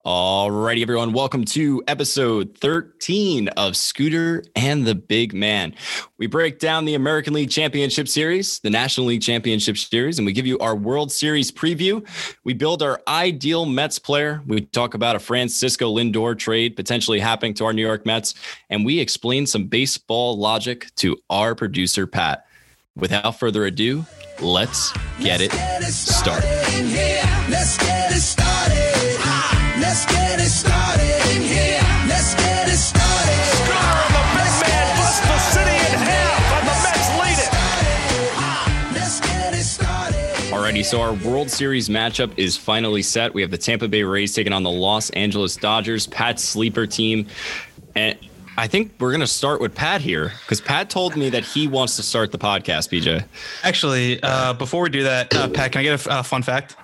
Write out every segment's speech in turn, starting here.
Alrighty, everyone. Welcome to episode 13 of Scooter and the Big Man. We break down the American League Championship Series, the National League Championship Series, and we give you our World Series preview. We build our ideal Mets player. We talk about a Francisco Lindor trade potentially happening to our New York Mets, and we explain some baseball logic to our producer, Pat. Without further ado, let's get it started. Let's get it started. Let's get it started in here. Let's get it started. Scooter and the Big Man bust the city in half, and the Mets lead it. Let's get it started. Alrighty, so our World Series matchup is finally set. We have the Tampa Bay Rays taking on the Los Angeles Dodgers, Pat's sleeper team. And I think we're going to start with Pat here because Pat told me that he wants to start the podcast, PJ. Actually, before we do that, Pat, can I get a fun fact?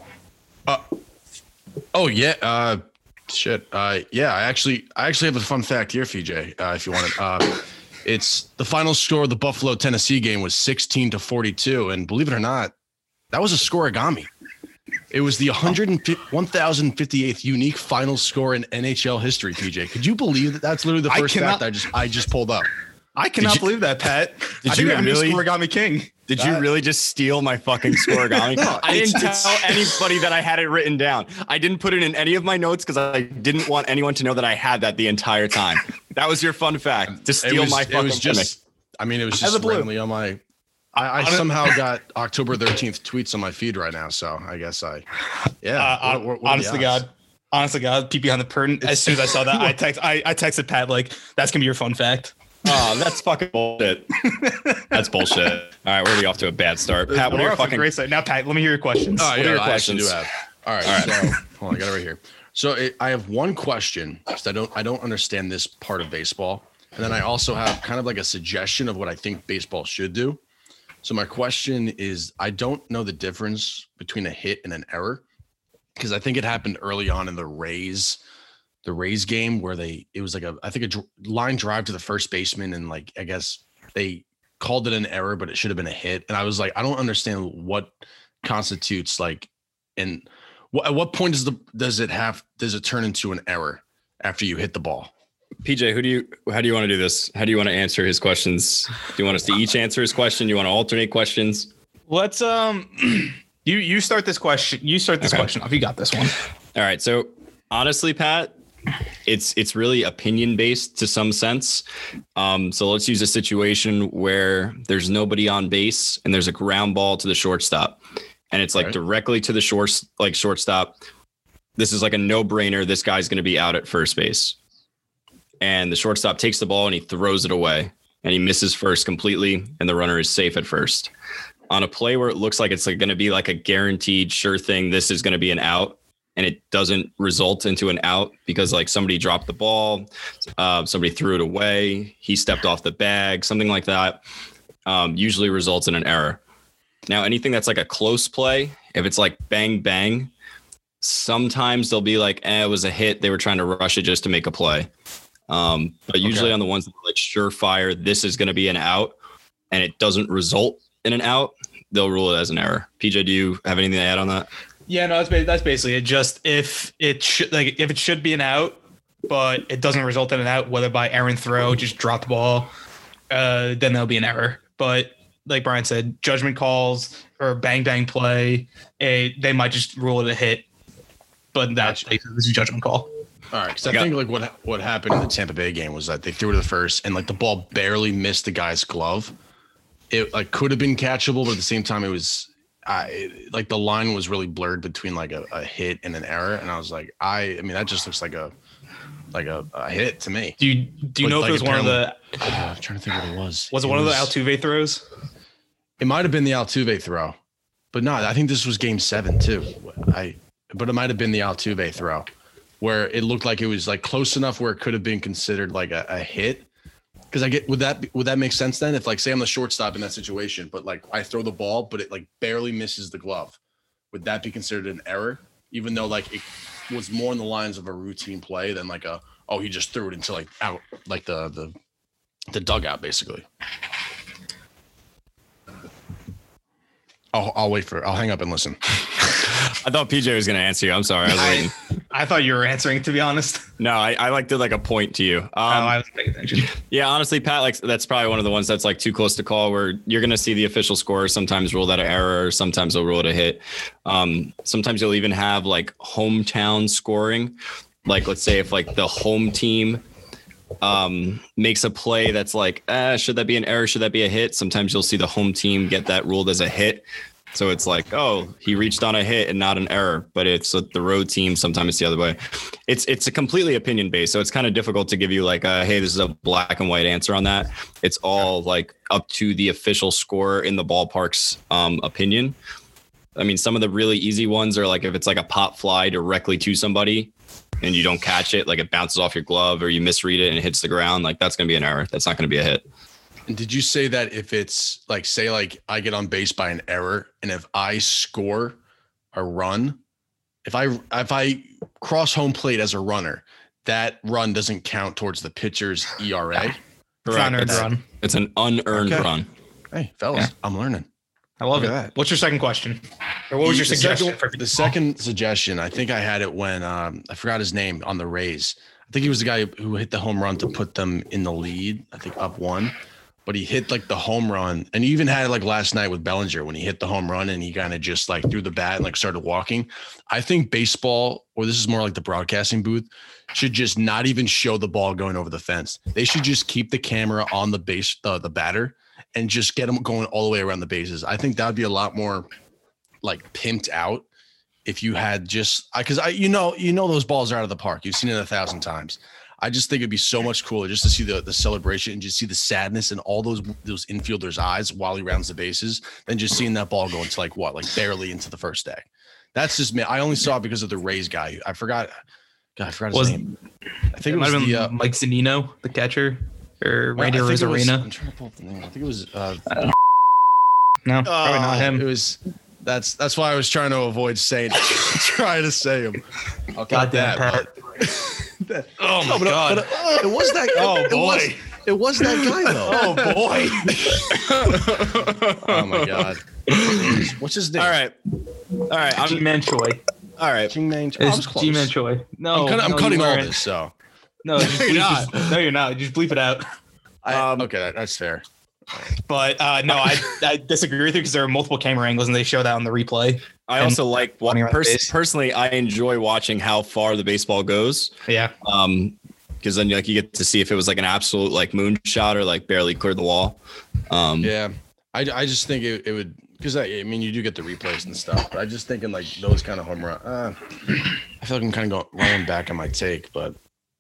Oh yeah. Shit. Yeah. I actually have a fun fact here, FJ. If you want it. It's the final score of the Buffalo Tennessee game was 16-42, and believe it or not, that was a scoregami. It was the 1058th unique final score in NHL history. PJ, could you believe that? That's literally the first fact I just pulled up. I cannot believe that, Pat. Did you really scoregami king? Did you really just steal my fucking scoregami? I didn't tell anybody that I had it written down. I didn't put it in any of my notes because I didn't want anyone to know that I had that the entire time. That was your fun fact to steal my fucking. It was just randomly on my. I somehow got October 13th tweets on my feed right now, so I guess what honest to God, peep behind the curtain. As soon as I saw that, I texted Pat like, "That's gonna be your fun fact." Oh, that's fucking bullshit. That's bullshit. All right, we're already off to a bad start. Pat, what are your fucking great start. Now, Pat, let me hear your questions. What are your questions? All right. So hold on, I got it right here. So I have one question because I don't understand this part of baseball, and then I also have kind of like a suggestion of what I think baseball should do. So my question is, I don't know the difference between a hit and an error because I think it happened early on in the Rays game where it was like a line drive to the first baseman, and like I guess they called it an error, but it should have been a hit. And I was like, I don't understand what constitutes like, and at what point does it turn into an error after you hit the ball? PJ, how do you want to do this? How do you want to answer his questions? Do you want us to each answer his question? You want to alternate questions? Let's you start this question. You start this question off. You got this one. All right. So honestly, Pat, it's really opinion based to some sense. So let's use a situation where there's nobody on base and there's a ground ball to the shortstop, and it's like directly to the shortstop. This is like a no-brainer. This guy's going to be out at first base. And the shortstop takes the ball and he throws it away and he misses first completely. And the runner is safe at first. On a play where it looks like it's like going to be like a guaranteed sure thing, this is going to be an out, and it doesn't result into an out because like somebody dropped the ball, somebody threw it away, he stepped off the bag, something like that, usually results in an error. Now, anything that's like a close play, if it's like bang, bang, sometimes they'll be like, it was a hit. They were trying to rush it just to make a play. But usually on the ones that are like surefire, this is going to be an out and it doesn't result in an out, they'll rule it as an error. PJ, do you have anything to add on that? Yeah, no, that's basically it. Just if it should be an out, but it doesn't result in an out, whether by errant throw, just drop the ball, then there'll be an error. But like Brian said, judgment calls or bang bang play, they might just rule it a hit. But that's basically a judgment call. All right, because I think like what happened in the Tampa Bay game was that they threw to the first and like the ball barely missed the guy's glove. It like could have been catchable, but at the same time it was like the line was really blurred between like a hit and an error, and I was like, I mean that just looks like a hit to me. Do you know if it was one of the? I'm trying to think what it was. Was it one of the Altuve throws? It might have been the Altuve throw, but no, I think this was Game 7 too. But it might have been the Altuve throw, where it looked like it was like close enough where it could have been considered like a hit. Because would that make sense then? If like say I'm the shortstop in that situation, but like I throw the ball, but it like barely misses the glove, would that be considered an error? Even though like it was more in the lines of a routine play than like he just threw it into like out like the dugout basically. I'll hang up and listen. I thought PJ was going to answer you. I'm sorry. I was waiting. I thought you were answering, to be honest. No, I like did like a point to you. I was paying attention. Yeah, honestly, Pat, like that's probably one of the ones that's like too close to call, where you're going to see the official score sometimes rule that an error, or sometimes they'll rule it a hit. Sometimes you'll even have like hometown scoring. Like, let's say if like the home team makes a play that's like, should that be an error? Should that be a hit? Sometimes you'll see the home team get that ruled as a hit. So it's like, oh, he reached on a hit and not an error, but it's the road team. Sometimes it's the other way. It's a completely opinion based. So it's kind of difficult to give you like, hey, this is a black and white answer on that. It's all like up to the official scorer in the ballpark's opinion. I mean, some of the really easy ones are like if it's like a pop fly directly to somebody and you don't catch it, like it bounces off your glove or you misread it and it hits the ground, like that's going to be an error. That's not going to be a hit. And did you say that if it's like, say, like I get on base by an error, and if I score a run, if I cross home plate as a runner, that run doesn't count towards the pitcher's ERA? It's an unearned run. It's an unearned run. Hey, fellas, I'm learning. I love Look it. at that. What's your second question? Or what was your suggestion? The second suggestion, I think I had it when I forgot his name on the Rays. I think he was the guy who hit the home run to put them in the lead, I think up 1. But he hit like the home run, and he even had it like last night with Bellinger when he hit the home run and he kind of just like threw the bat and like started walking. I think baseball, or this is more like the broadcasting booth, should just not even show the ball going over the fence. They should just keep the camera on the base, the batter, and just get them going all the way around the bases. I think that would be a lot more like pimped out if you had just because you know those balls are out of the park. You've seen it 1,000 times. I just think it'd be so much cooler just to see the celebration and just see the sadness in all those infielders' eyes while he rounds the bases than just seeing that ball go into like barely into the first deck. That's just me. I only saw it because of the Rays guy. I forgot his name. I think it was Mike Zunino, the catcher, or Randy Rosarena. I'm trying to pull up the name. I think it was. No, probably not him. It was. That's why I was trying to avoid saying. Trying to say him. Goddamn Pat. Oh my god! But, it was that. Oh boy! It was that guy though. Oh boy! Oh my god! What's his name? All right. G-Man Choi. All right. G-Man. I It's was close. G-Man Choi. No, I'm no, cutting you all weren't. this. So No, you're not. Just bleep it out. okay, that's fair. But no, I disagree with you because there are multiple camera angles and they show that on the replay. I also like running around the base. personally, I enjoy watching how far the baseball goes. Yeah. Because then like you get to see if it was like an absolute like moonshot or like barely cleared the wall. Yeah, I just think it would, because I mean you do get the replays and stuff, but I just thinking like those kind of home run. I feel like I'm kind of rolling back on my take, but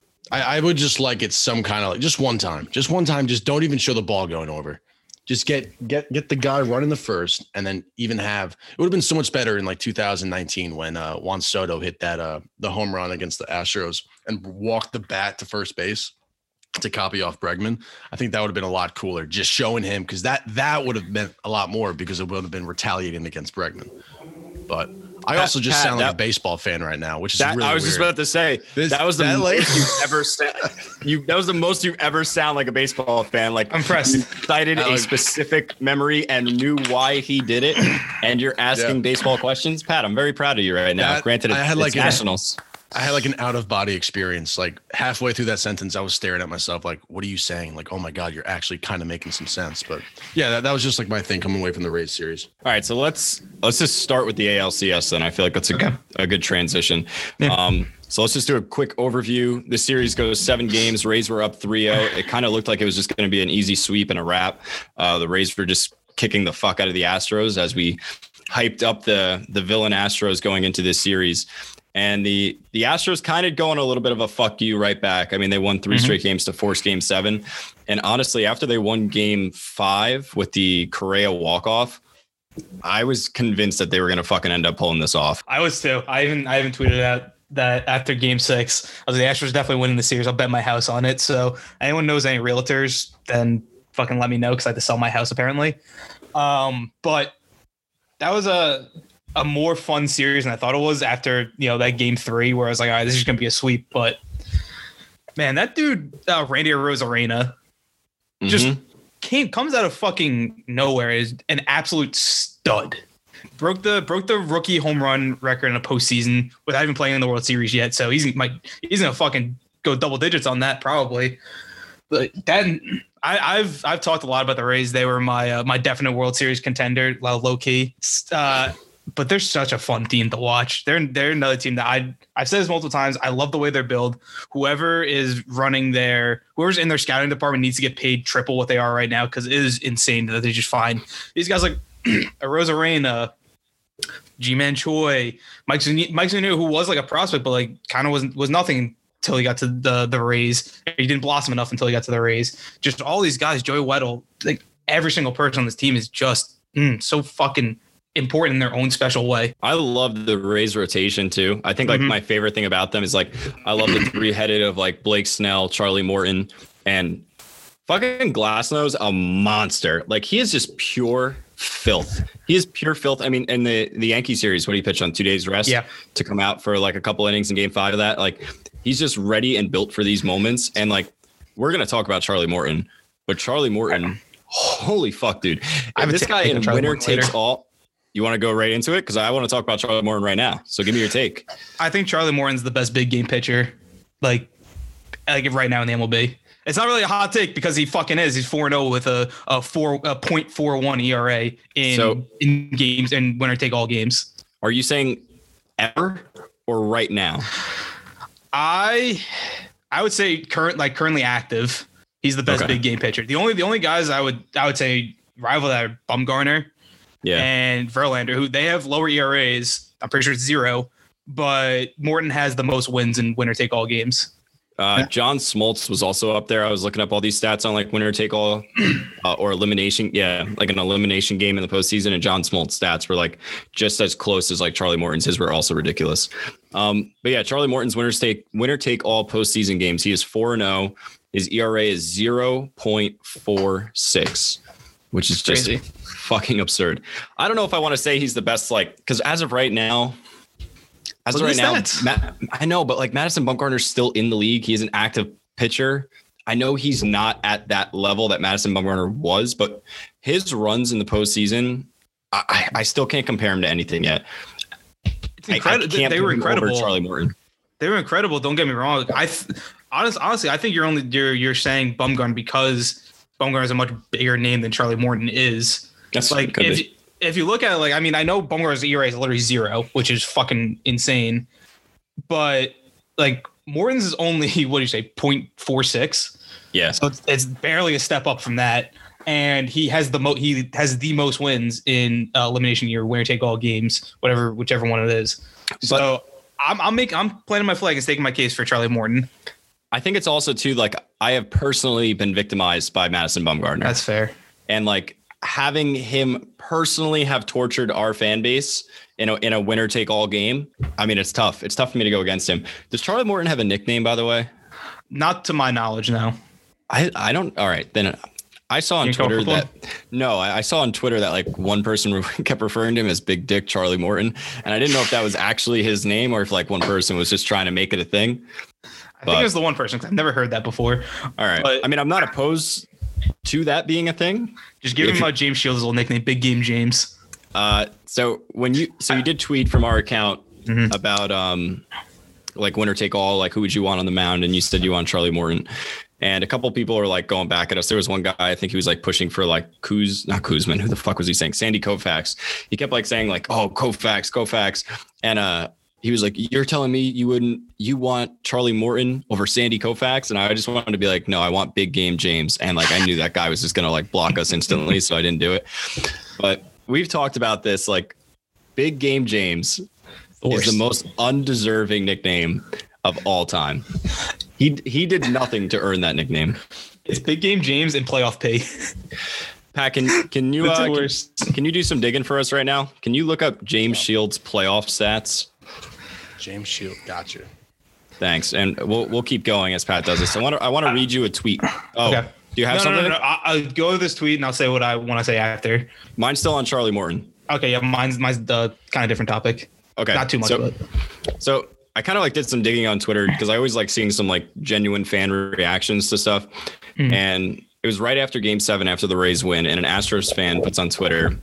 I would just like it some kind of like just one time, just don't even show the ball going over. Just get the guy running the first, and then even have it would have been so much better in like 2019 when Juan Soto hit that the home run against the Astros and walked the bat to first base to copy off Bregman. I think that would have been a lot cooler, just showing him, because that would have meant a lot more because it would have been retaliating against Bregman. But I also just sound like a baseball fan right now, which is really I was weird. just about to say that was the most you've ever said. That was the most you've ever sound like a baseball fan. Like I'm impressed. You cited a specific memory and knew why he did it, and you're asking baseball questions. Pat, I'm very proud of you right now. Granted, I had it's like Nationals. I had like an out of body experience. Like halfway through that sentence, I was staring at myself like, what are you saying? Like, oh my God, you're actually kind of making some sense. But yeah, that was just like my thing coming away from the Rays series. All right, so let's just start with the ALCS then. I feel like that's a good transition. Yeah. So let's just do a quick overview. The series goes 7 games. Rays were up 3-0. It kind of looked like it was just going to be an easy sweep and a wrap. The Rays were just kicking the fuck out of the Astros as we hyped up the villain Astros going into this series. And the Astros kind of going a little bit of a fuck you right back. I mean, they won 3 straight games to force game 7. And honestly, after they won game 5 with the Correa walk-off, I was convinced that they were going to fucking end up pulling this off. I was too. I even tweeted out that after game 6, I was like, the Astros definitely winning the series. I'll bet my house on it. So anyone knows any realtors, then fucking let me know, because I had to sell my house apparently. But that was a more fun series than I thought it was after, that game 3 where I was like, all right, this is going to be a sweep. But man, that dude, Randy Rosarena, just comes out of fucking nowhere, is an absolute stud. broke the rookie home run record in a postseason without even playing in the World Series yet. So he's gonna fucking go double digits on that probably. But then I've talked a lot about the Rays. They were my definite World Series contender, low key. But they're such a fun team to watch. They're another team that I've said this multiple times. I love the way they're built. Whoever's in their scouting department needs to get paid triple what they are right now, because it is insane that they just find these guys like Arozarena, G-Man Choi, Mike Sanu, who was like a prospect, but like kind of was nothing until he got to the Rays. He didn't blossom enough until he got to the Rays. Just all these guys, Joey Weddle, like every single person on this team is just so fucking important in their own special way. I love the Rays rotation too. I think like my favorite thing about them is like I love the three-headed of like Blake Snell, Charlie Morton, and fucking Glasnow's a monster. Like he is just pure filth. He is pure filth. I mean, in the Yankee series, what he pitched on 2 days rest to come out for like a couple innings in game 5 of that, like he's just ready and built for these moments. And like we're gonna talk about Charlie Morton, but Charlie Morton, holy fuck, dude! If this guy in winner takes all. You want to go right into it? Because I want to talk about Charlie Morton right now. So give me your take. I think Charlie Morton's the best big game pitcher, like right now in the MLB. It's not really a hot take because he fucking is. He's 4-0 with a 0.41 ERA in games and winner take all games. Are you saying ever or right now? I would say currently active. He's the best big game pitcher. The only guys I would say rival that are Bumgarner. Yeah. And Verlander, who they have lower ERAs. I'm pretty sure it's 0, but Morton has the most wins in winner take all games. John Smoltz was also up there. I was looking up all these stats on like winner take all or elimination. Yeah. Like an elimination game in the postseason, and John Smoltz stats were like just as close as like Charlie Morton's. His were also ridiculous. But yeah, Charlie Morton's winner take all postseason games. He is 4-0. His ERA is 0.46, which is just crazy. Fucking absurd. I don't know if I want to say he's the best, like, because as of right now, I know, but like Madison Bumgarner's still in the league. He is an active pitcher. I know he's not at that level that Madison Bumgarner was, but his runs in the postseason, I still can't compare him to anything yet. It's incredible. They were incredible. Charlie Morton. They were incredible. Don't get me wrong. Honestly, I think you're saying Bumgarner because Bumgarner is a much bigger name than Charlie Morton is. That's like if you look at it, like, I mean, I know Bumgarner's ERA is literally 0, which is fucking insane. But like Morton's is only, what do you say, 0.46? Yeah. So it's barely a step up from that. And he has the most wins in elimination year, winner take all games, whichever one it is. So I'm planting my flag and staking my case for Charlie Morton. I think it's also too, like, I have personally been victimized by Madison Bumgarner. That's fair. And like having him personally have tortured our fan base in a winner take all game. I mean, it's tough. It's tough for me to go against him. Does Charlie Morton have a nickname, by the way? Not to my knowledge, no. I don't. All right, then. I saw on Twitter I saw on Twitter that like one person kept referring to him as Big Dick Charlie Morton, and I didn't know if that was actually his name or if like one person was just trying to make it a thing. I think it was the one person, because I've never heard that before. All right. But, I mean, I'm not opposed to that being a thing. Just give him James Shields' little nickname, Big Game James. So you did tweet from our account about like winner take all, like who would you want on the mound, and you said you want Charlie Morton. And a couple people are like going back at us. There was one guy, I think he was like pushing for like not Kuzman. Who the fuck was he saying? Sandy Koufax. He kept like saying like, oh, Koufax. And he was like, you're telling me you want Charlie Morton over Sandy Koufax? And I just wanted to be like, no, I want Big Game James. And like, I knew that guy was just going to like block us instantly. So I didn't do it. But we've talked about this, like Big Game James is the most undeserving nickname of all time. He did nothing to earn that nickname. It's Big Game James and playoff P. Pat, can you do some digging for us right now? Can you look up James Shields' playoff stats? James Shields, gotcha. Thanks, and we'll keep going as Pat does this. I want to read you a tweet. Oh, okay. Do you have something? No. I'll go to this tweet and I'll say what I want to say after. Mine's still on Charlie Morton. Okay, yeah, mine's the kind of different topic. Okay, not too much. So I kind of like did some digging on Twitter because I always like seeing some like genuine fan reactions to stuff. And it was right after Game 7, after the Rays win, and an Astros fan puts on Twitter,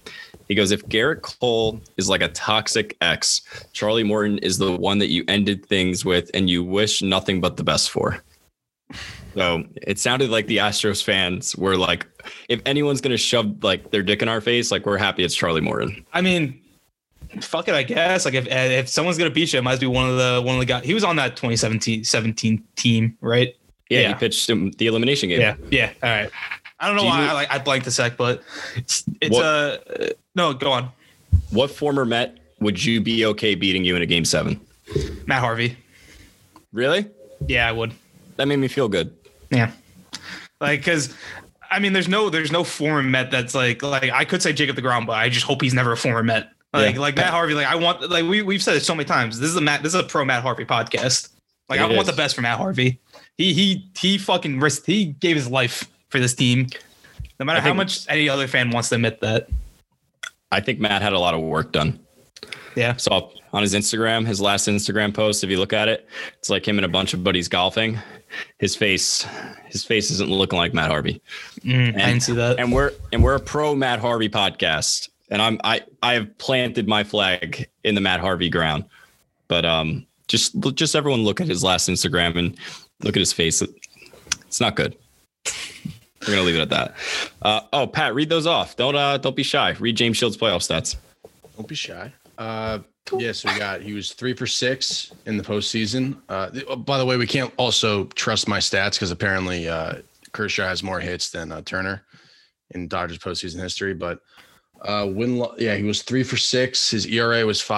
He goes, if Garrett Cole is like a toxic ex, Charlie Morton is the one that you ended things with and you wish nothing but the best for. So it sounded like the Astros fans were like, if anyone's going to shove like their dick in our face, like we're happy it's Charlie Morton. I mean, fuck it, I guess. Like if someone's going to beat you, it might be one of the guys. He was on that 2017 team, right? Yeah, he pitched him the elimination game. Yeah. All right. I don't know why I blanked a sec, but it's no, go on. What former Met would you be okay beating you in a Game 7? Matt Harvey. Really? Yeah, I would. That made me feel good. Yeah. Like, cause I mean, there's no former Met that's like I could say Jacob deGrom, but I just hope he's never a former Met. Like Matt Harvey, like I want, like we've said it so many times. This is a pro Matt Harvey podcast. Like I want the best for Matt Harvey. He fucking risked, he gave his life for this team, no matter how much any other fan wants to admit that. I think Matt had a lot of work done. Yeah. So on his Instagram, his last Instagram post, if you look at it, it's like him and a bunch of buddies golfing. His face isn't looking like Matt Harvey. I didn't see that. And we're a pro Matt Harvey podcast. And I have planted my flag in the Matt Harvey ground. But just everyone look at his last Instagram and look at his face. It's not good. We're gonna leave it at that. Pat, read those off. Don't be shy. Read James Shields' playoff stats. Don't be shy. So he was 3 for 6 in the postseason. By the way, we can't also trust my stats because apparently Kershaw has more hits than Turner in Dodgers postseason history. But he was 3 for 6. His ERA was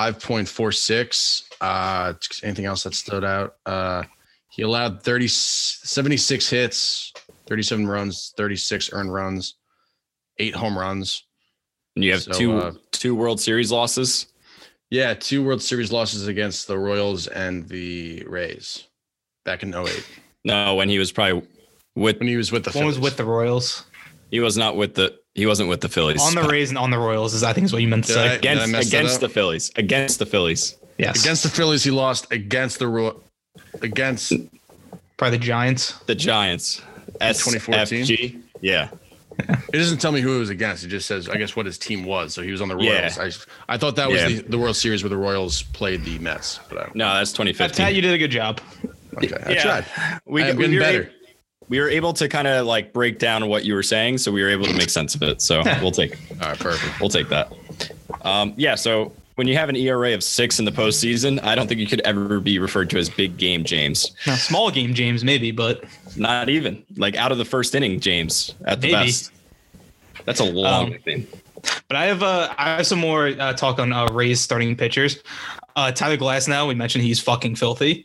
5.46. Anything else that stood out? He allowed 76 hits, 37 runs, 36 earned runs, 8 home runs. And you have two World Series losses. Yeah, 2 World Series losses against the Royals and the Rays back in 08. No, when he was probably with the Phillies. One was with the Royals. He wasn't with the Phillies. On the Rays and on the Royals is I think is what you meant to say. Against the Phillies. Against the Phillies. Yes. Against the Phillies, he lost against against probably the Giants. The Giants. 2014. SFG. Yeah. It doesn't tell me who it was against. It just says, I guess, what his team was. So he was on the Royals. Yeah. I thought that was the World Series where the Royals played the Mets. But no, that's 2015. Pat, you did a good job. Okay, I tried. I'm getting better. We were able to kind of like break down what you were saying, so we were able to make sense of it. So we'll take it. All right, perfect. We'll take that. So when you have an ERA of 6 in the postseason, I don't think you could ever be referred to as big game James. Now, small game James, maybe, but not even like out of the first inning James at the best. That's a long nickname. But I have some more talk on Rays starting pitchers. Tyler Glasnow, we mentioned he's fucking filthy.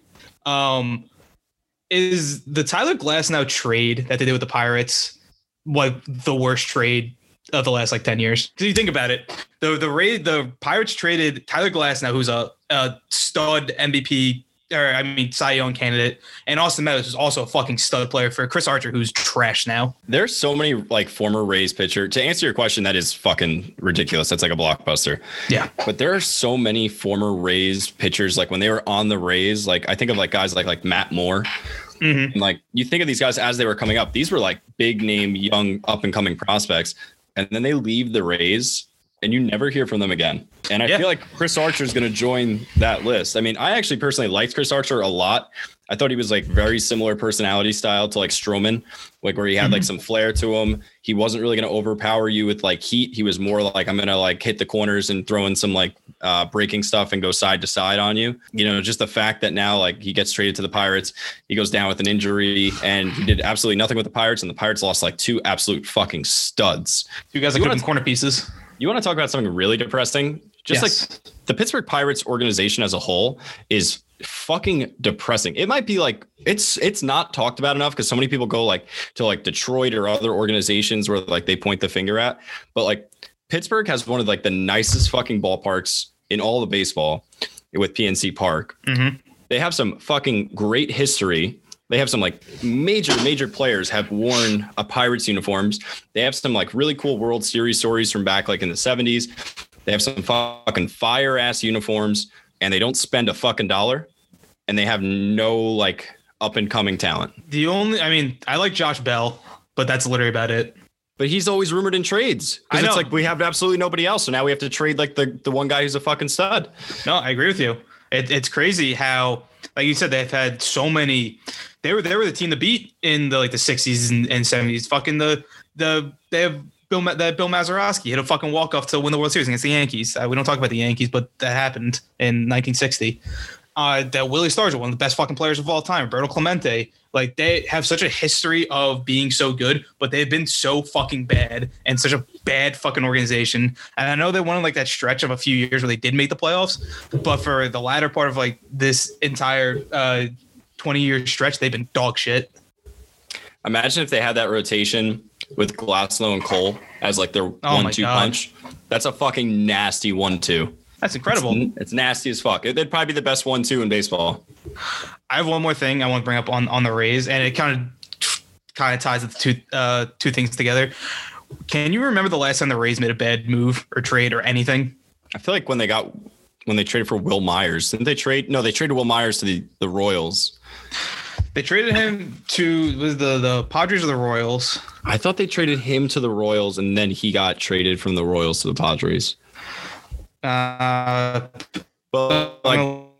Is the Tyler Glasnow trade that they did with the Pirates like the worst trade of the last like 10 years? Because you think about it, the Pirates traded Tyler Glasnow, who's a stud MVP, Cy Young candidate, and Austin Meadows is also a fucking stud player, for Chris Archer, who's trash now. There's so many like former Rays pitcher. To answer your question, that is fucking ridiculous. That's like a blockbuster. Yeah. But there are so many former Rays pitchers. Like when they were on the Rays, like I think of like guys like Matt Moore. Mm-hmm. And like you think of these guys as they were coming up. These were like big name, young, up and coming prospects. And then they leave the Rays and you never hear from them again. And I feel like Chris Archer is going to join that list. I mean, I actually personally liked Chris Archer a lot. I thought he was like very similar personality style to like Stroman, like where he had like some flair to him. He wasn't really going to overpower you with like heat. He was more like, I'm going to like hit the corners and throw in some like breaking stuff and go side to side on you. You know, just the fact that now like he gets traded to the Pirates, he goes down with an injury and he did absolutely nothing with the Pirates, and the Pirates lost like 2 absolute fucking studs. You guys like corner pieces. You want to talk about something really depressing? Like the Pittsburgh Pirates organization as a whole is fucking depressing. It might be like it's not talked about enough because so many people go like to like Detroit or other organizations where like they point the finger at. But like Pittsburgh has one of like the nicest fucking ballparks in all of baseball with PNC Park. Mm-hmm. They have some fucking great history. They have some like major players have worn a Pirates uniforms. They have some like really cool World Series stories from back like in the 70s. They have some fucking fire ass uniforms, and they don't spend a fucking dollar, and they have no like up and coming talent. I like Josh Bell, but that's literally about it. But he's always rumored in trades. I Because know. it's like we have absolutely nobody else. So now we have to trade like the one guy who's a fucking stud. No, I agree with you. It's crazy how, like you said, they've had so many. They were the team to beat in the 60s and 70s. Fucking they have Bill Mazeroski hit a fucking walk off to win the World Series against the Yankees. We don't talk about the Yankees, but that happened in 1960. That Willie Stargell, one of the best fucking players of all time, Roberto Clemente. Like, they have such a history of being so good, but they've been so fucking bad and such a bad fucking organization. And I know they won like that stretch of a few years where they did make the playoffs, but for the latter part of like this entire 20-year stretch, they've been dog shit. Imagine if they had that rotation with Glasnow and Cole as like their my 1-2 God. punch. That's a fucking nasty 1-2. That's incredible. It's nasty as fuck. They'd probably be the best 1-2 in baseball. I have one more thing I want to bring up on the Rays, and it kind of ties the two things together. Can you remember the last time the Rays made a bad move or trade or anything? I feel like when they traded for Will Myers, didn't they trade? No, they traded Will Myers to the Royals. They traded him to the Padres or the Royals. I thought they traded him to the Royals, and then he got traded from the Royals to the Padres. But like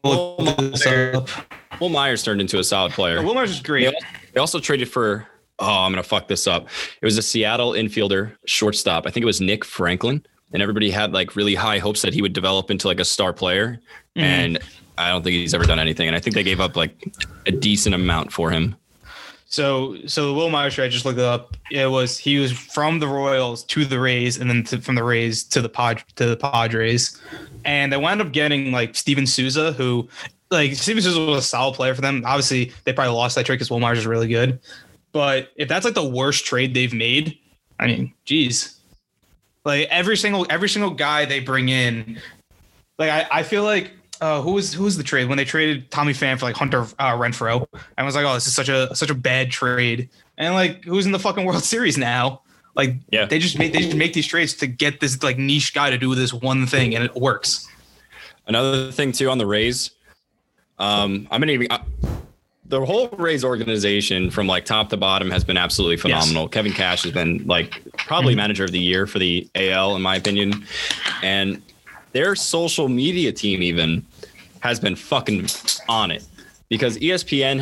Will Myers turned into a solid player. Will Myers is great. They also traded for, I'm going to fuck this up. It was a Seattle infielder shortstop. I think it was Nick Franklin. And everybody had like really high hopes that he would develop into like a star player. And I don't think he's ever done anything. And I think they gave up like a decent amount for him. So the Will Myers trade, I just looked it up. He was from the Royals to the Rays, and then from the Rays to the Padres, and they wound up getting like Steven Souza, who like Steven Souza was a solid player for them. Obviously, they probably lost that trade because Will Myers is really good. But if that's like the worst trade they've made, I mean, geez, like every single guy they bring in, like I feel like. Who was the trade when they traded Tommy Pham for like Hunter Renfroe? I was like, oh, this is such a bad trade. And like, who's in the fucking World Series now? Like, yeah, they just make these trades to get this like niche guy to do this one thing, and it works. Another thing too on the Rays, the whole Rays organization from like top to bottom has been absolutely phenomenal. Yes. Kevin Cash has been like probably manager of the year for the AL in my opinion, and their social media team even has been fucking on it because ESPN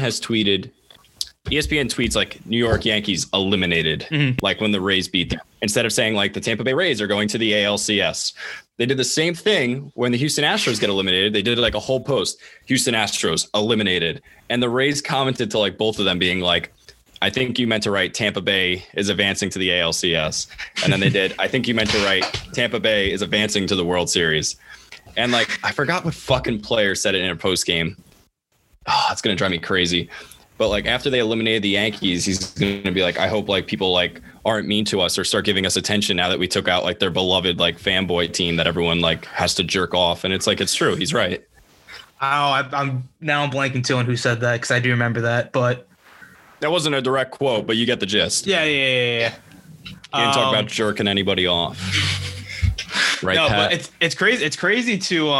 tweets like New York Yankees eliminated, like when the Rays beat them, instead of saying like the Tampa Bay Rays are going to the ALCS. They did the same thing when the Houston Astros get eliminated. They did like a whole post, Houston Astros eliminated. And the Rays commented to like both of them being like, I think you meant to write Tampa Bay is advancing to the ALCS. And then they did, I think you meant to write Tampa Bay is advancing to the World Series. And like, I forgot what fucking player said it in a post game. Oh, it's going to drive me crazy. But like after they eliminated the Yankees, he's going to be like, I hope like people like aren't mean to us or start giving us attention now that we took out like their beloved like fanboy team that everyone like has to jerk off. And it's like, it's true. He's right. Oh, I'm blanking too on who said that because I do remember that, but that wasn't a direct quote, but you get the gist. Yeah. You didn't talk about jerking anybody off. Right, no, Pat? but it's crazy. It's crazy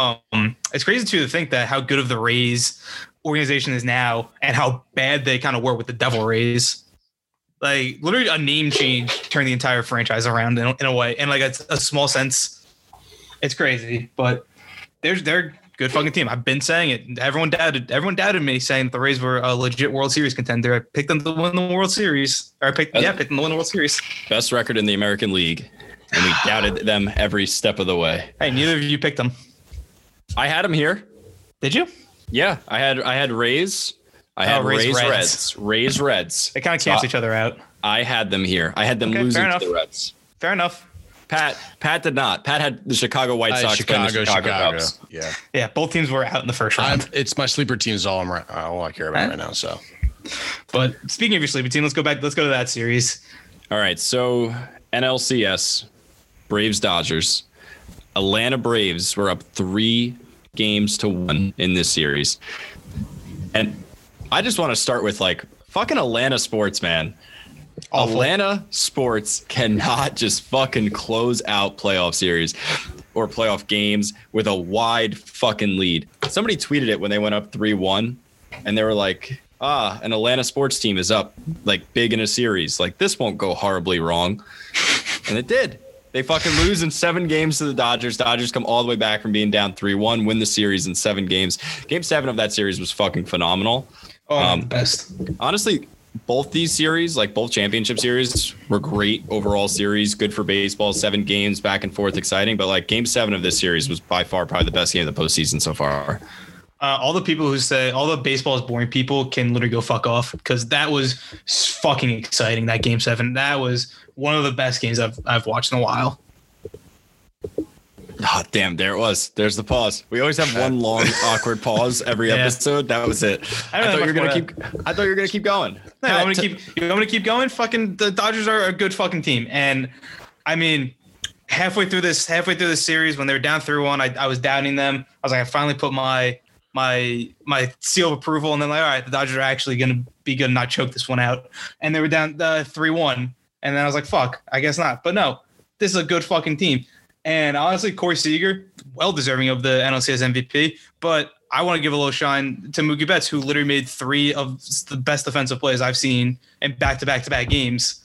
to think that how good of the Rays organization is now and how bad they kind of were with the Devil Rays. Like literally a name change turned the entire franchise around in a way. And like it's a small sense. It's crazy, but they're a good fucking team. I've been saying it. Everyone doubted me saying that the Rays were a legit World Series contender. I picked them to win the World Series. Or I picked them to win the World Series. Best record in the American League. And we doubted them every step of the way. Hey, neither of you picked them. I had them here. Did you? Yeah, I had Rays. I had Rays Reds. Rays Reds. They kind of cancel each other out. I had them here. I had them losing to the Reds. Fair enough. Pat did not. Pat had the Chicago White Sox. Chicago. Cubs. Yeah. Both teams were out in the first round. It's my sleeper team is all I care about right now. So, but speaking of your sleeper team, let's go to that series. All right. So NLCS, Braves Dodgers. Atlanta Braves were up 3-1 in this series, and I just want to start with like fucking Atlanta sports, man. Awful. Atlanta sports cannot just fucking close out playoff series or playoff games with a wide fucking lead. Somebody tweeted it when they went up 3-1 and they were like, an Atlanta sports team is up like big in a series. Like this won't go horribly wrong. And it did. They fucking lose in 7 games to the Dodgers. Dodgers come all the way back from being down 3-1, win the series in 7 games. Game 7 of that series was fucking phenomenal. Best. Honestly, both these series, like both championship series, were great overall series. Good for baseball. 7 games, back and forth, exciting. But like Game 7 of this series was by far probably the best game of the postseason so far. All the people who say all the baseball is boring people can literally go fuck off, because that was fucking exciting. That Game 7, that was one of the best games I've watched in a while. Oh, damn, there it was. There's the pause. We always have one long awkward pause every episode. That was it. I thought you were gonna keep going. No, I'm gonna keep going. Fucking the Dodgers are a good fucking team, and I mean, halfway through this series when they were down 3-1, I was doubting them. I was like, I finally put my seal of approval, and then like, all right, the Dodgers are actually gonna be good and not choke this one out. And they were down 3-1, and then I was like, fuck, I guess not. But no, this is a good fucking team. And honestly, Corey Seager, well deserving of the NLCS MVP. But I want to give a little shine to Mookie Betts, who literally made 3 of the best defensive plays I've seen in back-to-back he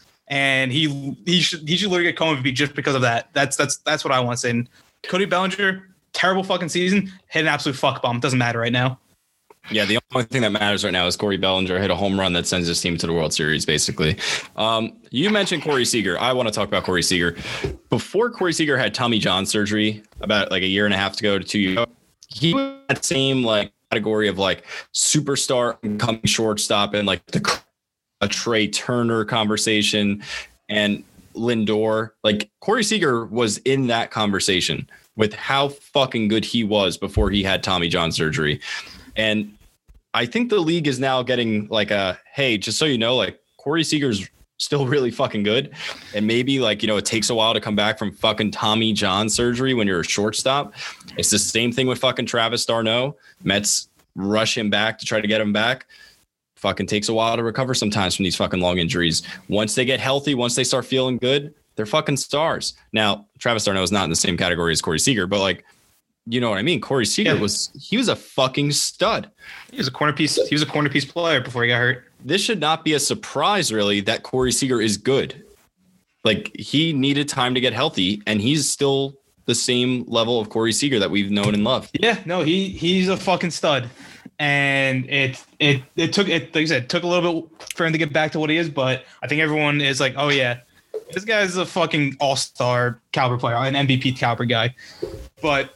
should literally get co-MVP just because of that. That's what I want to say. And Cody Bellinger, terrible fucking season, hit an absolute fuck bomb. Doesn't matter right now. Yeah, the only thing that matters right now is Corey Bellinger hit a home run that sends his team to the World Series, basically. You mentioned Corey Seager. I want to talk about Corey Seager. Before Corey Seager had Tommy John surgery about like a year and a half ago to 2 years ago, he was in that same like category of like superstar incoming shortstop and like a Trey Turner conversation and Lindor. Like Corey Seager was in that conversation with how fucking good he was before he had Tommy John surgery. And I think the league is now getting like hey, just so you know, like Corey Seager's still really fucking good. And maybe like, it takes a while to come back from fucking Tommy John surgery when you're a shortstop. It's the same thing with fucking Travis d'Arnaud. Mets rush him back to try to get him back. Fucking takes a while to recover sometimes from these fucking long injuries. Once they get healthy, once they start feeling good, they're fucking stars. Now, Travis d'Arnaud is not in the same category as Corey Seager, but like, you know what I mean? Corey Seager was a fucking stud. He was a corner piece. He was a corner piece player before he got hurt. This should not be a surprise, really, that Corey Seager is good. Like, he needed time to get healthy, and he's still the same level of Corey Seager that we've known and loved. Yeah, no, he's a fucking stud. And it took, like you said, took a little bit for him to get back to what he is, but I think everyone is like, oh yeah, this guy's a fucking all-star caliber player, an MVP caliber guy. But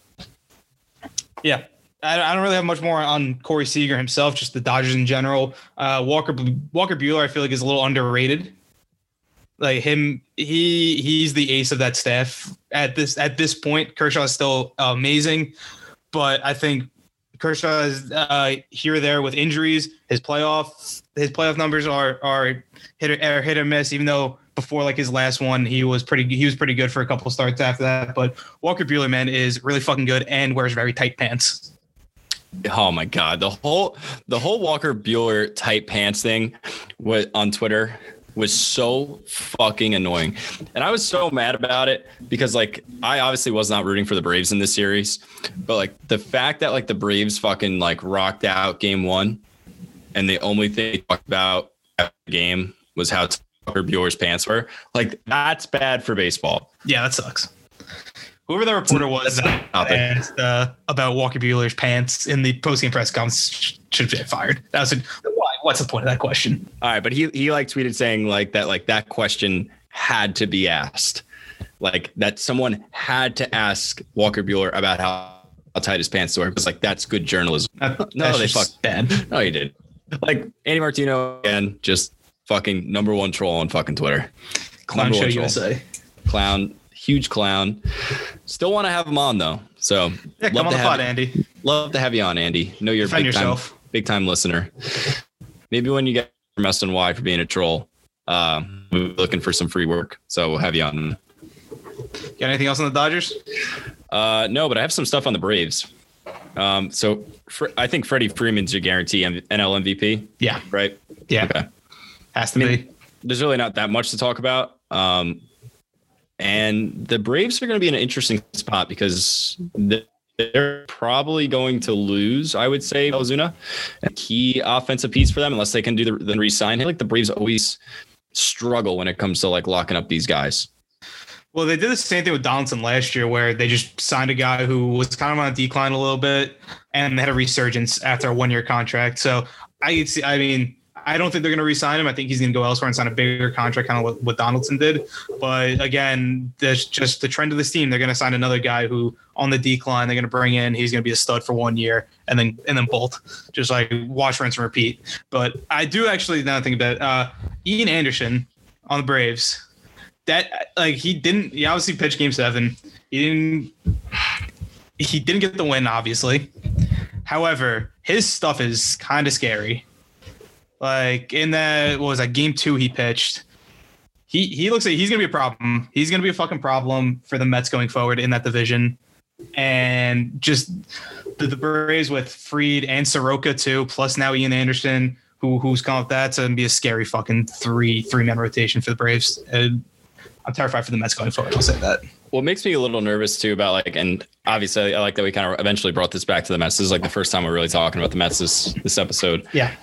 yeah, I don't really have much more on Corey Seager himself, just the Dodgers in general. Walker Buehler, I feel like, is a little underrated. Like him, he's the ace of that staff at this point. Kershaw is still amazing, but I think Kershaw is here or there with injuries. His playoff numbers are hit or miss. Even though before like his last one, he was pretty good for a couple starts after that. But Walker Buehler, man, is really fucking good and wears very tight pants. Oh my God, the whole Walker Buehler tight pants thing on Twitter was so fucking annoying. And I was so mad about it because like I obviously was not rooting for the Braves in this series, but like the fact that like the Braves fucking like rocked out game 1 and the only thing they talked about after the game was how Walker Buehler's pants were, like that's bad for baseball. Yeah, that sucks. Whoever the reporter was that asked about Walker Buehler's pants in the postgame press conference should get fired. That was why? What's the point of that question? All right, but he like tweeted saying like that question had to be asked, like that someone had to ask Walker Buehler about how tight his pants were. It was like that's good journalism. No, they fucked bad. No, he did. Like Andy Martino again, just fucking #1 troll on fucking Twitter. Clown show USA. Clown. Huge clown. Still want to have him on though. So yeah, come on the pod, Andy. Love to have you on, Andy. Know you're a big time listener. Maybe when you get from SNY for being a troll, we're looking for some free work. So we'll have you on. Got anything else on the Dodgers? No, but I have some stuff on the Braves. So I think Freddie Freeman's your guarantee NL MVP. Yeah. Right? Yeah. Okay. Has to be. There's really not that much to talk about. And the Braves are going to be in an interesting spot because they're they're probably going to lose, I would say, Ozuna, a key offensive piece for them, unless they can do the re-sign. Like the Braves always struggle when it comes to like locking up these guys. Well, they did the same thing with Donaldson last year, where they just signed a guy who was kind of on a decline a little bit, and they had a resurgence after a 1-year contract. So I don't think they're going to re-sign him. I think he's going to go elsewhere and sign a bigger contract, kind of what Donaldson did. But again, there's just the trend of this team. They're going to sign another guy who on the decline. They're going to bring in. He's going to be a stud for 1 year, and then bolt. Just like wash, rinse, and repeat. But I do actually now think that Ian Anderson on the Braves. That he obviously pitched Game 7. He didn't get the win, obviously. However, his stuff is kind of scary. Like in that, what was that, Game 2 he pitched? He looks like he's gonna be a problem. He's gonna be a fucking problem for the Mets going forward in that division. And just the Braves with Fried and Soroka too, plus now Ian Anderson, who's come up that's gonna be a scary fucking three-man rotation for the Braves. And I'm terrified for the Mets going forward. I'll say that. Well, it makes me a little nervous too about and obviously I like that we kind of eventually brought this back to the Mets. This is like the first time we're really talking about the Mets this episode. Yeah.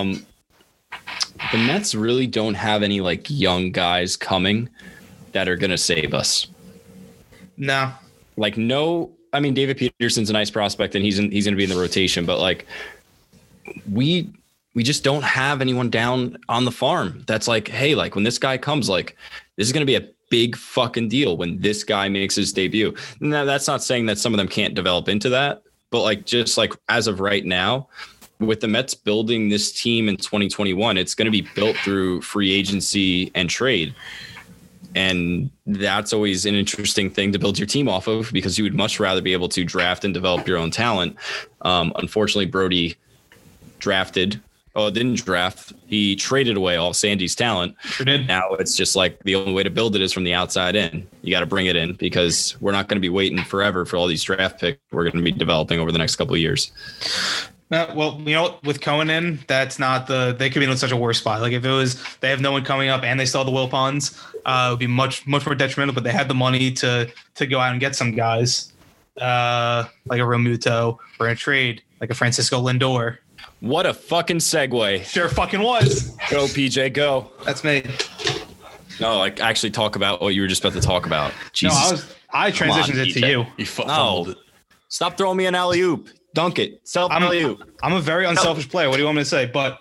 The Mets really don't have any like young guys coming that are going to save us. No. I mean, David Peterson's a nice prospect and he's going to be in the rotation, but like we just don't have anyone down on the farm that's like, hey, like when this guy comes, like this is going to be a big fucking deal when this guy makes his debut. Now, that's not saying that some of them can't develop into that, but like just like as of right now, with the Mets building this team in 2021, it's going to be built through free agency and trade. And that's always an interesting thing to build your team off of because you would much rather be able to draft and develop your own talent. Unfortunately, Brody didn't draft. He traded away all Sandy's talent. Sure did. Now it's just like the only way to build it is from the outside in. You got to bring it in because we're not going to be waiting forever for all these draft picks we're going to be developing over the next couple of years. Well, with Cohen in, that's not they could be in such a worse spot. Like if it was, they have no one coming up and they still have the Wilpons, it would be much more detrimental, but they had the money to go out and get some guys, like a Realmuto or a trade, like a Francisco Lindor. What a fucking segue. Sure fucking was. Go, PJ, go. That's me. No, like actually talk about what you were just about to talk about. Jesus. No, I transitioned it to you. You fumbled it. Stop throwing me an alley-oop. Dunk it. Alley-oop. I'm a very unselfish player. What do you want me to say? But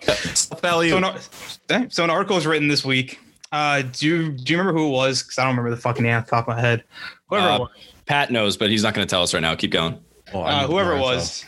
so an article was written this week. Do you remember who it was? Because I don't remember the fucking name off the top of my head. Whoever it was. Pat knows, but he's not going to tell us right now. Keep going. Whoever it was.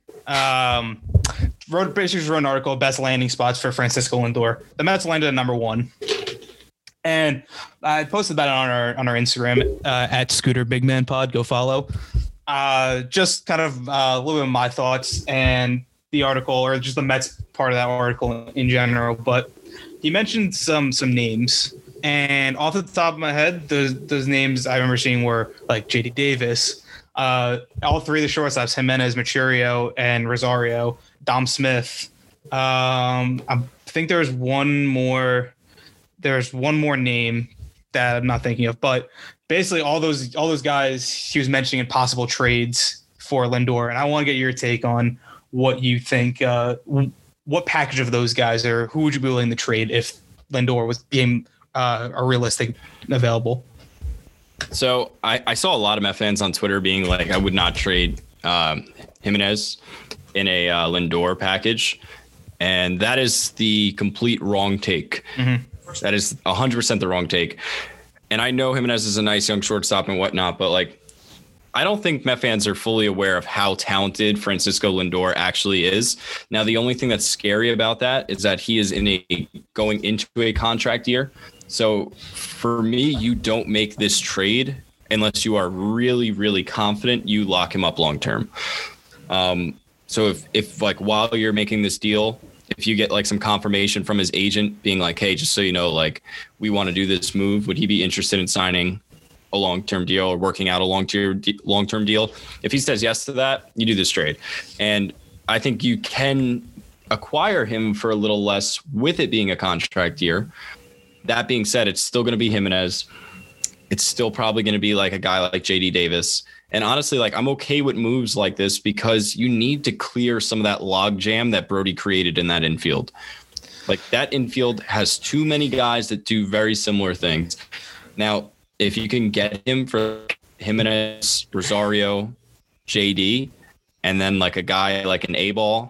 Wrote an article, best landing spots for Francisco Lindor. The Mets landed at number 1. And I posted that on our Instagram at Scooter Big Man Pod. Go follow. Just kind of a little bit of my thoughts and the article, or just the Mets part of that article in general. But he mentioned some names, and off the top of my head, those names I remember seeing were like J.D. Davis, all three of the shortstops, Jimenez, Mercurio, and Rosario, Dom Smith. I think there's one more name that I'm not thinking of, but basically all those guys he was mentioning in possible trades for Lindor. And I want to get your take on what you think, what package of those guys are, who would you be willing to trade if Lindor was being a realistic available? So I saw a lot of Met fans on Twitter being like, I would not trade Jimenez in a Lindor package. And that is the complete wrong take. Mm-hmm. That is 100% the wrong take. And I know Jimenez is a nice young shortstop and whatnot, but like, I don't think Met fans are fully aware of how talented Francisco Lindor actually is. Now, the only thing that's scary about that is that he is going into a contract year. So for me, you don't make this trade unless you are really, really confident you lock him up long term. So if like while you're making this deal, if you get like some confirmation from his agent being like, hey, just so you know, like we want to do this move, would he be interested in signing a long-term deal or working out a long-term deal? If he says yes to that, you do this trade. And I think you can acquire him for a little less with it being a contract year. That being said, it's still going to be Jimenez. It's still probably going to be like a guy like J.D. Davis. And honestly, like I'm okay with moves like this because you need to clear some of that log jam that Brody created in that infield. Like that infield has too many guys that do very similar things. Now, if you can get him for Jimenez, Rosario, JD, and then like a guy like an A-ball,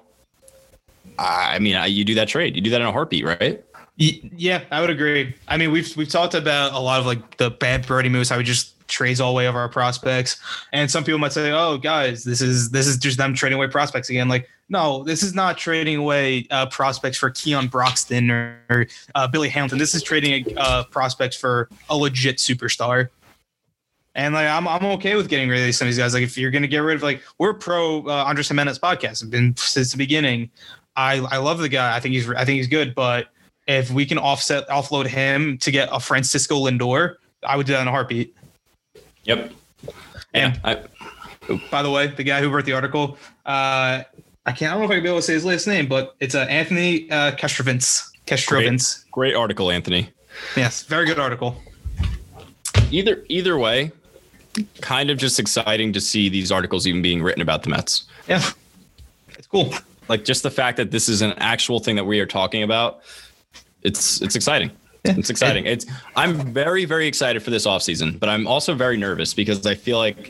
I mean, you do that trade. You do that in a heartbeat, right? Yeah, I would agree. I mean, we've talked about a lot of like the bad Brody moves, how he just trades all away over our prospects. And some people might say, "Oh, guys, this is just them trading away prospects again." Like, no, this is not trading away prospects for Keon Broxton or Billy Hamilton. This is trading prospects for a legit superstar. And like, I'm okay with getting rid of some of these guys. Like, if you're going to get rid of, like, we're pro Andres Jimenez podcast. I've been since the beginning. I love the guy. I think he's good. But if we can offload him to get a Francisco Lindor, I would do that in a heartbeat. Yep. And by the way, the guy who wrote the article, I don't know if I can be able to say his last name, but it's Anthony Kestrovins. Great article, Anthony. Yes, very good article. Either way, kind of just exciting to see these articles even being written about the Mets. Yeah, it's cool. Like just the fact that this is an actual thing that we are talking about, it's exciting. It's exciting. I'm very, very excited for this offseason, but I'm also very nervous because I feel like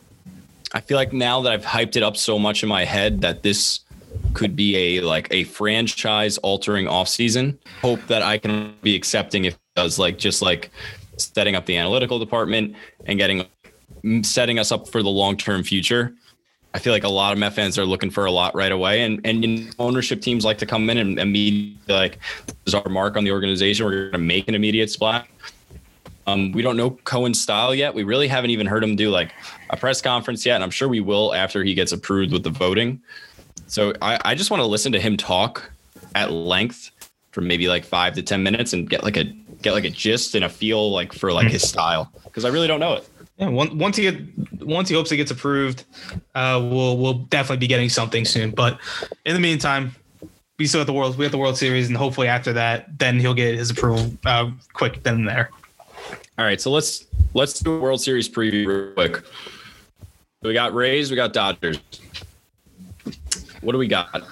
now that I've hyped it up so much in my head that this could be a franchise altering offseason. Hope that I can be accepting if it does, like just like setting up the analytical department and setting us up for the long-term future. I feel like a lot of Met fans are looking for a lot right away, and ownership teams like to come in and immediately like, this is our mark on the organization. We're going to make an immediate splash. We don't know Cohen's style yet. We really haven't even heard him do like a press conference yet, and I'm sure we will after he gets approved with the voting. So I just want to listen to him talk at length for maybe like 5 to 10 minutes and get like a gist and a feel like for like his style, because I really don't know it. Yeah, once he hopes it gets approved, we'll definitely be getting something soon. But in the meantime, we have the World Series, and hopefully after that, then he'll get his approval quick then and there. All right, so let's do a World Series preview real quick. We got Rays, we got Dodgers. What do we got?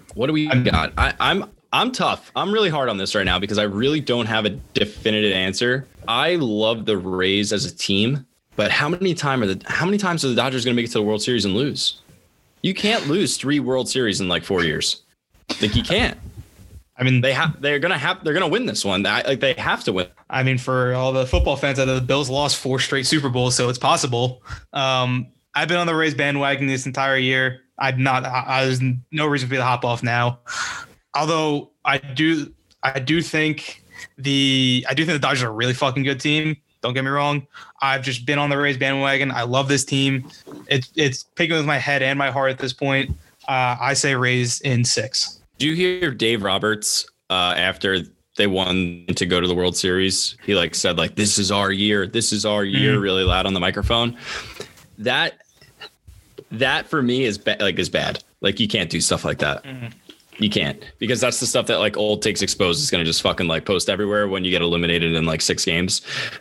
I'm tough. I'm really hard on this right now because I really don't have a definitive answer. I love the Rays as a team. But how many times are the Dodgers going to make it to the World Series and lose? You can't lose 3 World Series in like 4 years. Like you can't. I mean, they're going to win this one. They have to win. I mean, for all the football fans, the Bills lost 4 straight Super Bowls, so it's possible. I've been on the Rays bandwagon this entire year. There's no reason for me to hop off now. Although I do think the Dodgers are a really fucking good team. Don't get me wrong. I've just been on the Rays bandwagon. I love this team. It's picking with my head and my heart at this point. I say Rays in 6. Did you hear Dave Roberts after they won to go to the World Series? He like said like, "This is our year. This is our year," really loud on the microphone. That for me is bad. Like you can't do stuff like that. Mm-hmm. You can't, because that's the stuff that like Old Takes Exposed is going to just fucking like post everywhere when you get eliminated in like 6 games.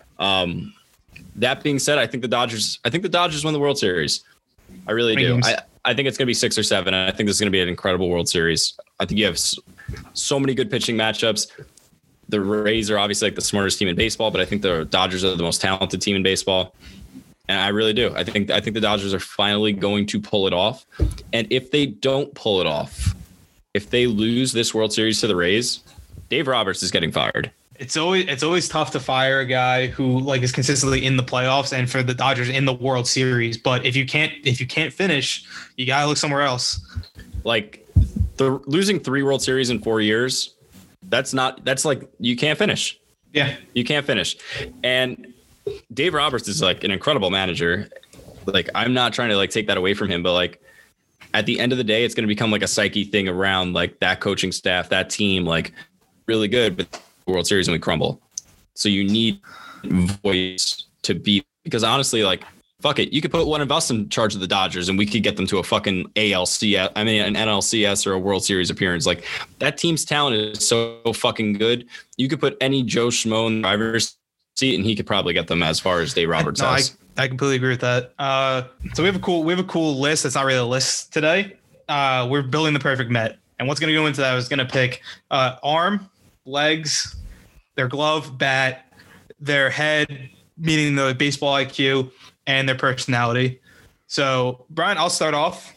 That being said, I think the Dodgers win the World Series. I really do. I think it's going to be 6 or 7. I think this is going to be an incredible World Series. I think you have so many good pitching matchups. The Rays are obviously like the smartest team in baseball, but I think the Dodgers are the most talented team in baseball. And I really do. I think the Dodgers are finally going to pull it off. And if they don't pull it off, if they lose this World Series to the Rays, Dave Roberts is getting fired. It's always tough to fire a guy who like is consistently in the playoffs, and for the Dodgers in the World Series. But if you can't finish, you gotta look somewhere else. Like losing 3 World Series in 4 years, that's like you can't finish. Yeah, you can't finish. And Dave Roberts is like an incredible manager. Like I'm not trying to like take that away from him, but like at the end of the day, it's going to become like a psyche thing around like that coaching staff, that team, like really good, but World Series and we crumble. So you need voice to beat, because honestly, like, fuck it. You could put one of us in charge of the Dodgers and we could get them to a fucking an NLCS or a World Series appearance. Like that team's talent is so fucking good. You could put any Joe Schmo in the driver's seat and he could probably get them as far as Dave Roberts has. I completely agree with that. So we have a cool list. That's not really a list today. We're building the perfect Met, and what's going to go into that? I was going to pick arm, legs, their glove, bat, their head, meaning the baseball IQ, and their personality. So Brian, I'll start off.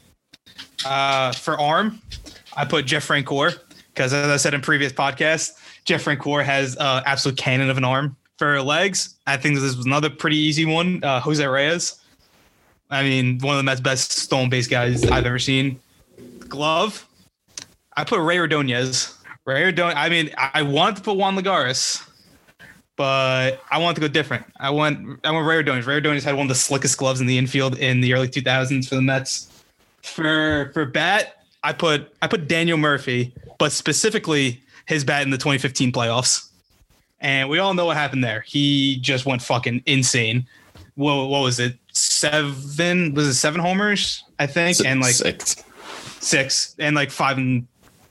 For arm, I put Jeff Francoeur because, as I said in previous podcasts, Jeff Francoeur has absolute cannon of an arm. For legs, I think this was another pretty easy one. Jose Reyes. I mean, one of the Mets' best stolen base guys I've ever seen. Glove, I put Ray Ordonez. I mean, I wanted to put Juan Lagares, but I wanted to go different. I want Ray Ordonez. Ray Ordonez had one of the slickest gloves in the infield in the early 2000s for the Mets. For bat, I put Daniel Murphy, but specifically his bat in the 2015 playoffs. And we all know what happened there. He just went fucking insane. What was it? 7 homers, I think, and like six, and like 5 and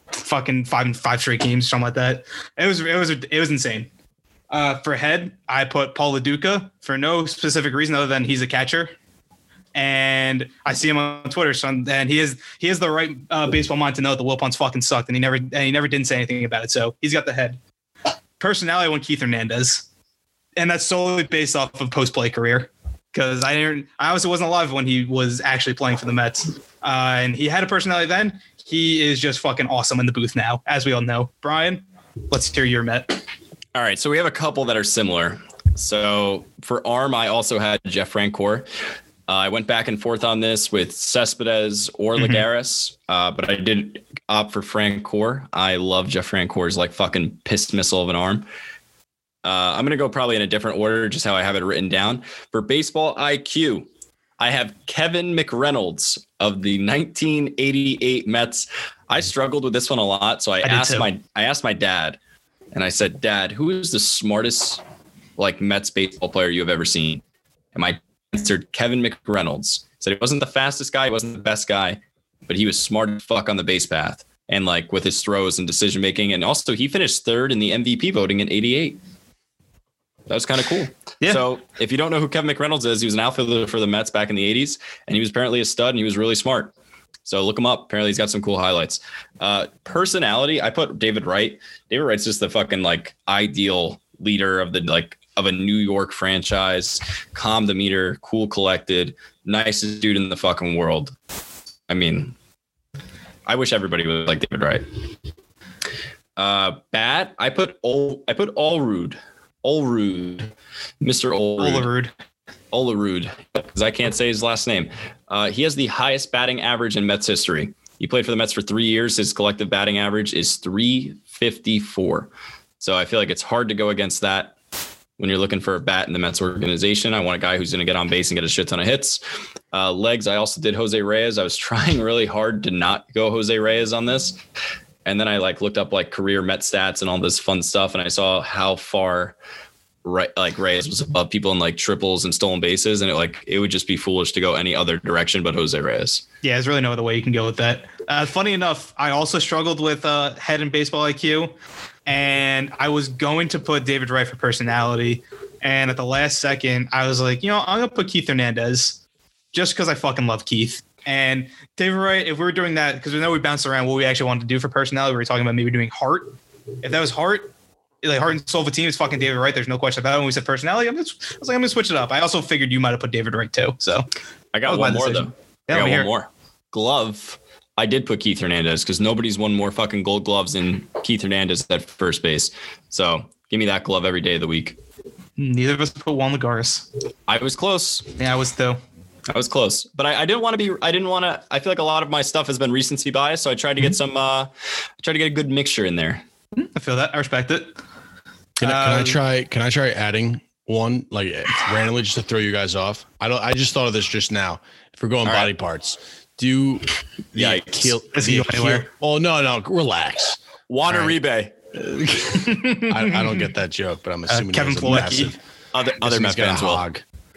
5 straight games, something like that. It was insane. For head, I put Paul LaDuca for no specific reason other than he's a catcher, and I see him on Twitter. And he has the right baseball mind to know that the Wilpons fucking sucked, and he never didn't say anything about it. So he's got the head. Personality, I went Keith Hernandez, and that's solely based off of post-play career because I obviously wasn't alive when he was actually playing for the Mets, and he had a personality then. He is just fucking awesome in the booth now, as we all know. Brian, let's hear your Met. All right, so we have a couple that are similar. So for arm, I also had Jeff Francoeur. I went back and forth on this with Cespedes or Lagares, but I did opt for Francoeur. I love Jeff Francoeur's like fucking piss missile of an arm. I'm going to go probably in a different order, just how I have it written down. For baseball IQ, I have Kevin McReynolds of the 1988 Mets. I struggled with this one a lot, so I asked my dad, and I said, "Dad, who is the smartest like Mets baseball player you have ever seen?" And my answered Kevin McReynolds. Said he wasn't the fastest guy, he wasn't the best guy, but he was smart as fuck on the base path and like with his throws and decision making. And also he finished third in the MVP voting in '88. That was kind of cool. Yeah. So if you don't know who Kevin McReynolds is, he was an outfielder for the Mets back in the '80s, and he was apparently a stud and he was really smart. So look him up. Apparently he's got some cool highlights. Personality, I put David Wright. David Wright's just the fucking like ideal leader of the like of a New York franchise, calm demeanor, cool, collected, nicest dude in the fucking world. I mean, I wish everybody was like David Wright. Bat, I put Olerud, Mr. Olerud, because I can't say his last name. He has the highest batting average in Mets history. He played for the Mets for 3 years. His collective batting average is .354. So I feel like it's hard to go against that. When you're looking for a bat in the Mets organization, I want a guy who's going to get on base and get a shit ton of hits. Legs, I also did Jose Reyes. I was trying really hard to not go Jose Reyes on this. And then I like looked up like career Met stats and all this fun stuff. And I saw how far like Reyes was above people in like triples and stolen bases. And it would just be foolish to go any other direction but Jose Reyes. Yeah, there's really no other way you can go with that. Funny enough, I also struggled with head and baseball IQ. And I was going to put David Wright for personality. And at the last second, I was like, I'm going to put Keith Hernandez just because I fucking love Keith. And David Wright, if we were doing that, because we know we bounced around what we actually wanted to do for personality, we were talking about maybe doing heart. If that was heart, like heart and soul of a team is fucking David Wright. There's no question about it. When we said personality, I was like, I'm going to switch it up. I also figured you might have put David Wright too. So I got one more, though. I got one more. Glove. I did put Keith Hernandez because nobody's won more fucking gold gloves than Keith Hernandez at first base. So give me that glove every day of the week. Neither of us put Juan Lagares. I was close. Yeah, I was too. I was close, but I didn't want to I feel like a lot of my stuff has been recency bias. So I tried to get try to get a good mixture in there. I feel that. I respect it. Can I try adding one like randomly just to throw you guys off? I just thought of this just now. If we're going body parts. Do yeah, kill? Oh no, relax. Juan Uribe. I don't get that joke, but I'm assuming Kevin Plawecki. Other Met fans will.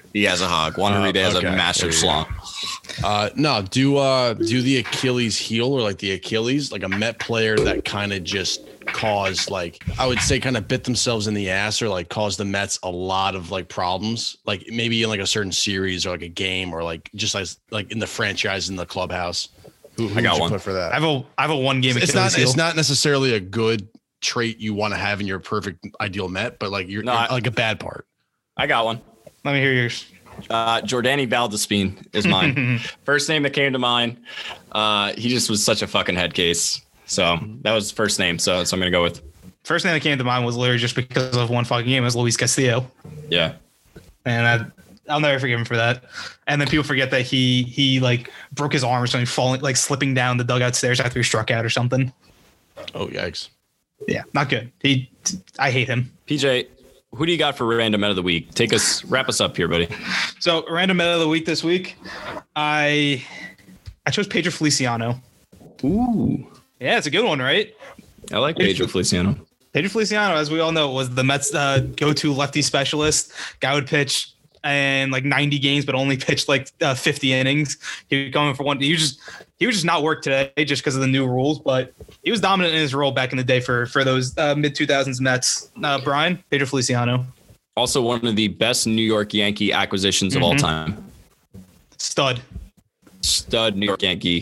He has a hog. Juan Uribe has a okay. massive There you go. schlong. No, do the Achilles heel or like the Achilles, like a Met player that kind of just caused, like, I would say kind of bit themselves in the ass or like caused the Mets a lot of like problems, like maybe in like a certain series or like a game or like just like in the franchise in the clubhouse. Who I got would you one. put for that? I have a one game. It's not necessarily a good trait you want to have in your perfect ideal Met, but like you're like a bad part. I got one. Let me hear yours. Jordani Valdespin is mine. First name that came to mind. He just was such a fucking head case. So that was first name. So I'm gonna go with. First name that came to mind was literally just because of one fucking game. It was Luis Castillo, Yeah. and I'll never forgive him for that. And then people forget that he like broke his arm or something, falling like slipping down the dugout stairs after he struck out or something. Oh, yikes. Yeah, not good. I hate him. PJ, who do you got for random men of the week? Wrap us up here, buddy. So random men of the week this week, I chose Pedro Feliciano. Ooh, Yeah, it's a good one, right? I like Pedro Feliciano. Pedro Feliciano, as we all know, was the Mets' go-to lefty specialist. Guy would pitch in like 90 games, but only pitched like 50 innings. He was going for one. He would just not work today just because of the new rules, but he was dominant in his role back in the day for those mid 2000s Mets. Brian, Pedro Feliciano, Also one of the best New York Yankee acquisitions of all time. stud. New York Yankee.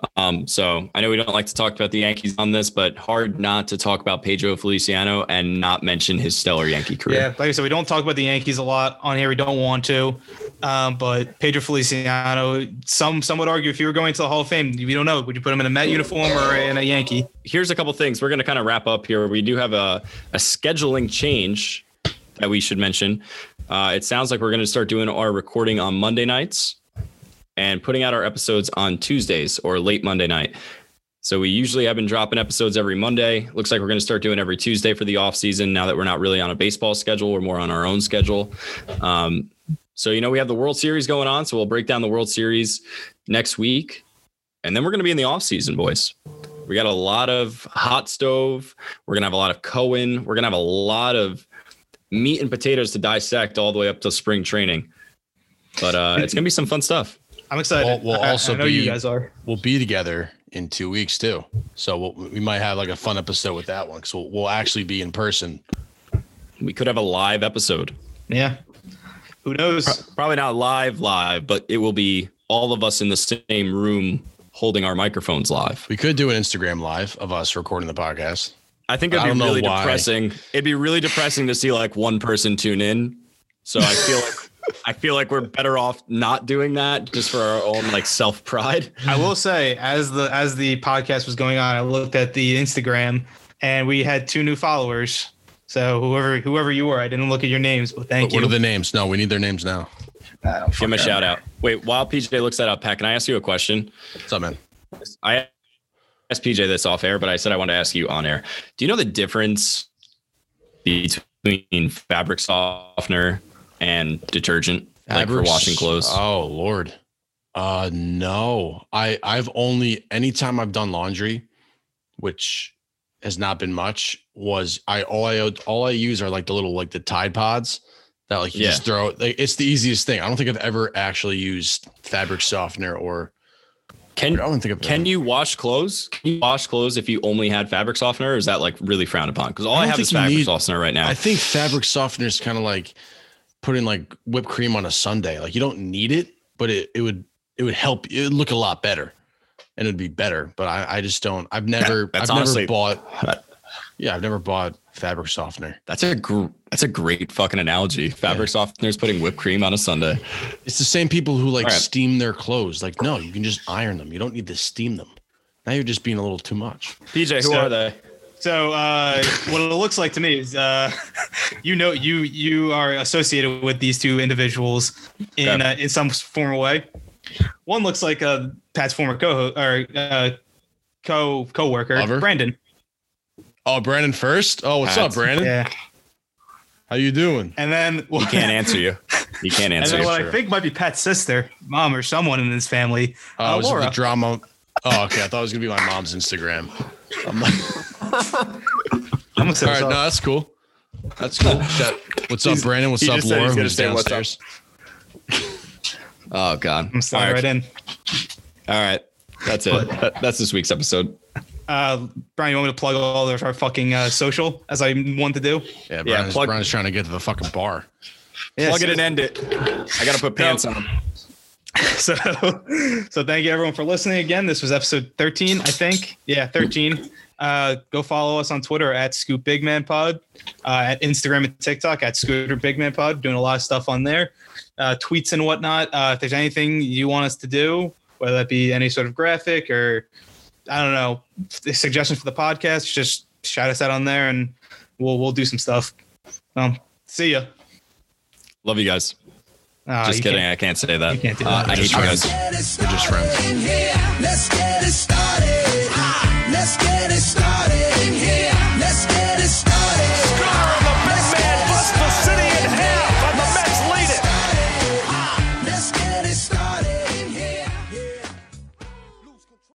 So I know we don't like to talk about the Yankees on this, but hard not to talk about Pedro Feliciano and not mention his stellar Yankee career. Yeah, like I said, we don't talk about the Yankees a lot on here. We don't want to. But Pedro Feliciano, some would argue if you were going to the Hall of Fame, we don't know. Would you put him in a Met uniform or in a Yankee? Here's a couple things. We're going to kind of wrap up here. We do have a scheduling change that we should mention. It sounds like we're going to start doing our recording on Monday nights and putting out our episodes on Tuesdays or late Monday night. So we usually have been dropping episodes every Monday. Looks like we're going to start doing every Tuesday for the off season. Now that we're not really on a baseball schedule, we're more on our own schedule. So, we have the World Series going on. So we'll break down the World Series next week. And then we're going to be in the off season, boys. We got a lot of hot stove. We're going to have a lot of Cohen. We're going to have a lot of meat and potatoes to dissect all the way up to spring training. But it's going to be some fun stuff. I'm excited. We'll also I know you guys are. We'll be together in 2 weeks too. So we might have like a fun episode with that one because we'll actually be in person. We could have a live episode. Yeah. Who knows? Probably not live, but it will be all of us in the same room holding our microphones live. We could do an Instagram live of us recording the podcast. I think it'd be really depressing. It'd be really depressing to see like one person tune in. So I feel like we're better off not doing that just for our own like self pride. I will say, as the podcast was going on, I looked at the Instagram and we had 2 new followers. So whoever you were, I didn't look at your names, but thank you. What are the names? No, we need their names now. Give them a shout out. Wait, while PJ looks that up, Pat, can I ask you a question? What's up, man? I asked PJ this off air, but I said I wanted to ask you on air. Do you know the difference between fabric softener and detergent, like for washing clothes? Oh Lord, no. I've only anytime I've done laundry, which has not been much, was all I use are like the little like the Tide Pods that like you just throw. Like, it's the easiest thing. I don't think I've ever actually used fabric softener or. Can you wash clothes? Can you wash clothes if you only had fabric softener, or is that like really frowned upon? Because all I have is fabric softener right now. I think fabric softener is kind of like putting like whipped cream on a sundae. Like you don't need it, but it would help. It would look a lot better, and it'd be better. But I just don't. I've never bought. Yeah, I've never bought fabric softener. That's a great fucking analogy. Fabric softener is putting whipped cream on a sundae. It's the same people who like steam their clothes. Like, no, you can just iron them. You don't need to steam them. Now you're just being a little too much. PJ, who are they? So what it looks like to me is, you are associated with these 2 individuals in some formal way. One looks like Pat's former co-worker, Lover? Brandon. Oh, Brandon first. Oh, what's up, Brandon? Yeah. How you doing? And then He can't answer you. He can't answer and then you. what I think might be Pat's sister, mom, or someone in his family. Was it Laura. the drama? Oh, okay. I thought it was gonna be my mom's Instagram. I'm like, I'm gonna say all right, no, that's cool. That's cool. What's up, Brandon? What's up, Laura? Who's downstairs? Oh God. I'm sliding right in. All right. That's it. That's this week's episode. Brian, you want me to plug all of our fucking social as I want to do? Yeah, Brian's trying to get to the fucking bar. Plug it and end it. I got to put pants on. So thank you everyone for listening again. This was episode 13, I think. Yeah, 13. Go follow us on Twitter at Scoop Big Man Pod, at Instagram and TikTok at Scooter Big Man Pod. Doing a lot of stuff on there, tweets and whatnot. If there's anything you want us to do, whether that be any sort of graphic or I don't know, suggestions for the podcast, just shout us out on there and we'll do some stuff. See ya. Love you guys. Just kidding. I can't say that. You can't do that. I hate you guys. We're just friends. Let's get it started. Let's get it started.